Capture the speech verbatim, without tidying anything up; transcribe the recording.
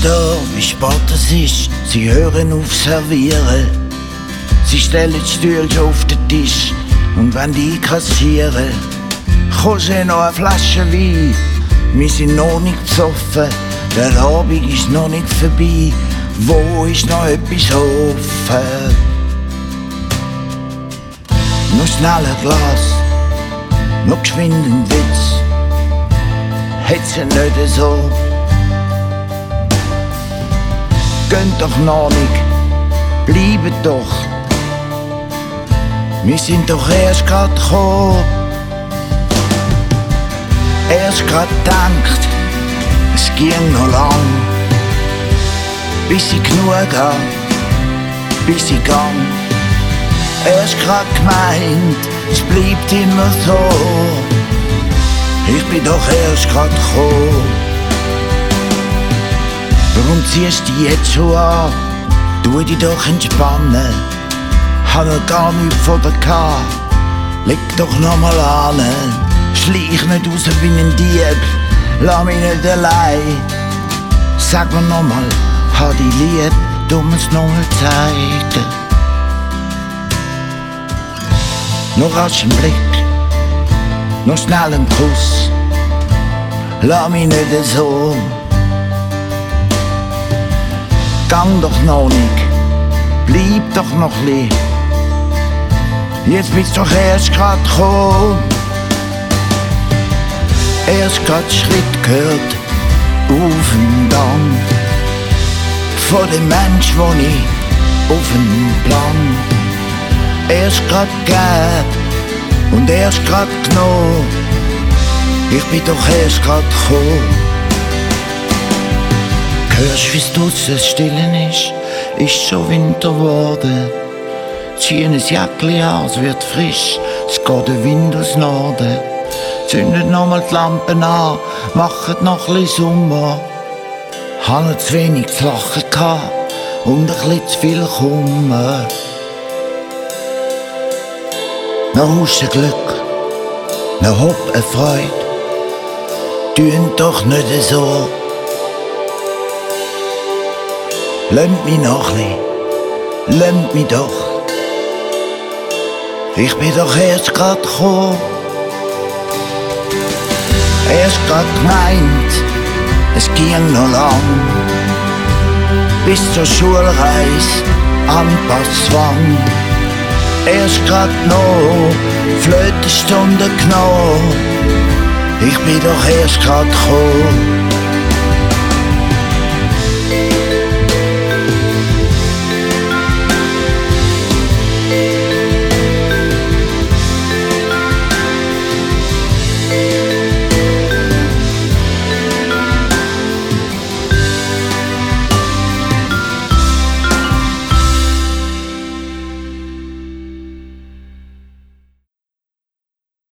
da, wie spät es ist, sie hören auf servieren. Sie stellen die Stühle schon auf den Tisch und wenn die kassieren, kostet noch eine Flasche Wein. Wir sind noch nicht besoffen, der Abend ist noch nicht vorbei. Wo ist noch etwas offen? Noch schnell ein Glas, noch geschwind ein Witz. Hätt's ja nicht so. Gönnt doch noch nicht, bleibt doch. Wir sind doch erst grad gekommen. Erst grad gedacht, es ging noch lang, bis ich genug hab, bis ich gang. Erst grad gemeint, es bleibt immer so. Ich bin doch erst grad gekommen. Warum ziehst du dich jetzt schon an? Tu dich doch entspannen. Hab noch gar nichts von dir gehabt. Leg doch noch mal an. Schleich nicht raus wie ein Dieb. Lass mich nicht allein. Sag mir noch mal, hab dich lieb. Du musst noch mal zeigen. Noch rasch ein Blick, noch schnell ein Kuss. Lass mich nicht so. Gang doch noch nicht, bleib doch noch li. Jetzt bist du doch erst grad gekommen. Erst grad Schritt gehört auf den Damm. Von dem Mensch, wo ich auf den Plan. Erst grad gegeben und erst grad genommen. Ich bin doch erst grad gekommen. Hörst, wie's draussen stillen ist, ist schon Winter geworden. Zieh ein Jäckli an, es wird frisch, es geht der Wind aus Norden. Zündet nochmal die Lampen an, machet noch ein bisschen Sommer. Hab noch zu wenig zu lachen gehabt und ein bisschen zu viel Kummer. Noch Huschen Glück, noch Hopp eine Freude, tun doch nicht so. Lönt mich noch ein bisschen, lönt mich doch. Ich bin doch erst grad gekommen. Erst grad gemeint, es ging noch lang. Bis zur Schulreise am Passwang. Erst grad noch Flötenstunde genommen. Ich bin doch erst grad gekommen.